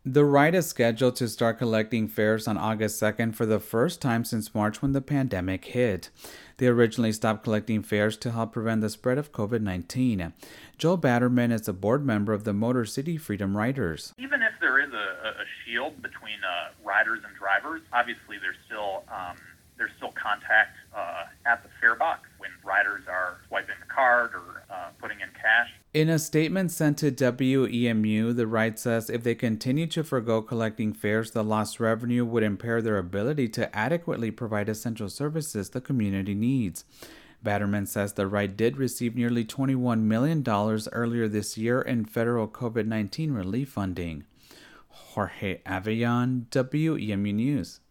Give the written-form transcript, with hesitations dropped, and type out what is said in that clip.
The ride is scheduled to start collecting fares on August 2nd for the first time since March when the pandemic hit. They originally stopped collecting fares to help prevent the spread of COVID-19. Joel Batterman is a board member of the Motor City Freedom Riders. Even if there is a shield between riders and drivers, obviously there's still contact at the fare box when riders are swiping the card or putting in cash. In a statement sent to WEMU, the ride says if they continue to forgo collecting fares, the lost revenue would impair their ability to adequately provide essential services the community needs. Batterman says the ride did receive nearly $21 million earlier this year in federal COVID-19 relief funding. Jorge Avellon, WEMU News.